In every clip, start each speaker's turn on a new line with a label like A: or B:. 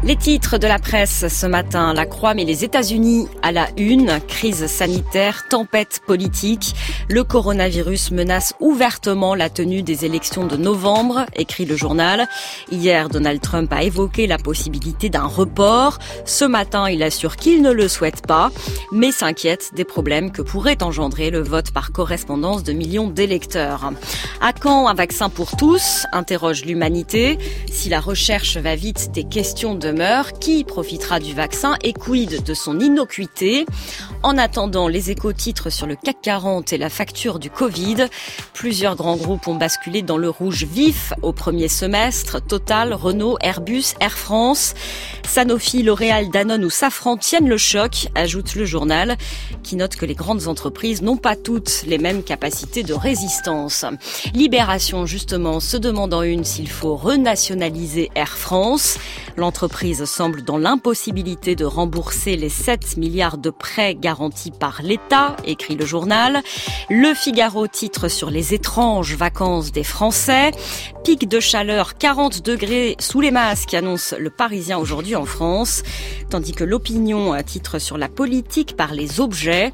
A: Les titres de la presse ce matin, La Croix met les États-Unis à la une, crise sanitaire, tempête politique. Le coronavirus menace ouvertement la tenue des élections de novembre, écrit le journal. Hier, Donald Trump a évoqué la possibilité d'un report. Ce matin, il assure qu'il ne le souhaite pas, mais s'inquiète des problèmes que pourrait engendrer le vote par correspondance de millions d'électeurs. À quand un vaccin pour tous ? Interroge l'humanité. Si la recherche va vite, des questions demeurent. Qui profitera du vaccin et quid de son innocuité ? En attendant, les Échos titrent sur le CAC 40 et la facture du Covid. Plusieurs grands groupes ont basculé dans le rouge vif au premier semestre. Total, Renault, Airbus, Air France, Sanofi, L'Oréal, Danone ou Safran tiennent le choc, ajoute le journal, qui note que les grandes entreprises n'ont pas toutes les mêmes capacités de résistance. Libération, justement, se demande en une s'il faut renationaliser Air France. L'entreprise semble dans l'impossibilité de rembourser les 7 milliards de prêts garantis par l'État, écrit le journal. Le Figaro titre sur les étranges vacances des Français. Pic de chaleur, 40 degrés sous les masques, annonce le Parisien aujourd'hui en France. Tandis que l'Opinion titre sur la politique par les objets.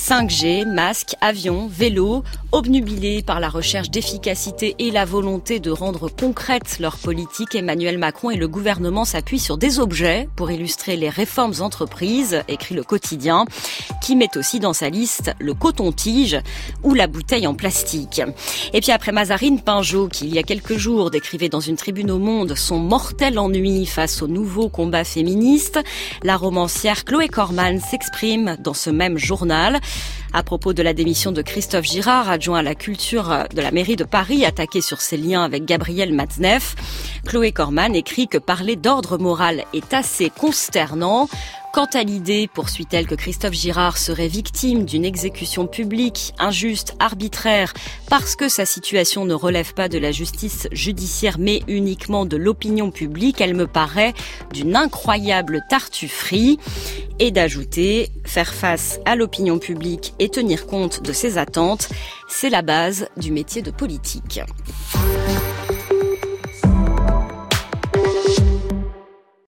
A: 5G, masques, avions, vélos, obnubilés par la recherche d'efficacité et la volonté de rendre concrète leur politique, Emmanuel Macron et le gouvernement s'appuient sur des objets pour illustrer les réformes entreprises, écrit le Quotidien, qui met aussi dans sa liste le coton-tige ou la bouteille en plastique. Et puis après Mazarine Pinjot, qui il y a quelques jours décrivait dans une tribune au Monde son mortel ennui face au nouveau combat féministe, la romancière Chloé Corman s'exprime dans ce même journal. À propos de la démission de Christophe Girard, adjoint à la culture de la mairie de Paris, attaqué sur ses liens avec Gabriel Matzneff, Chloé Corman écrit que parler d'ordre moral est assez consternant. Quant à l'idée, poursuit-elle, que Christophe Girard serait victime d'une exécution publique, injuste, arbitraire, parce que sa situation ne relève pas de la justice judiciaire mais uniquement de l'opinion publique, elle me paraît d'une incroyable tartufferie. Et d'ajouter, faire face à l'opinion publique et tenir compte de ses attentes, c'est la base du métier de politique.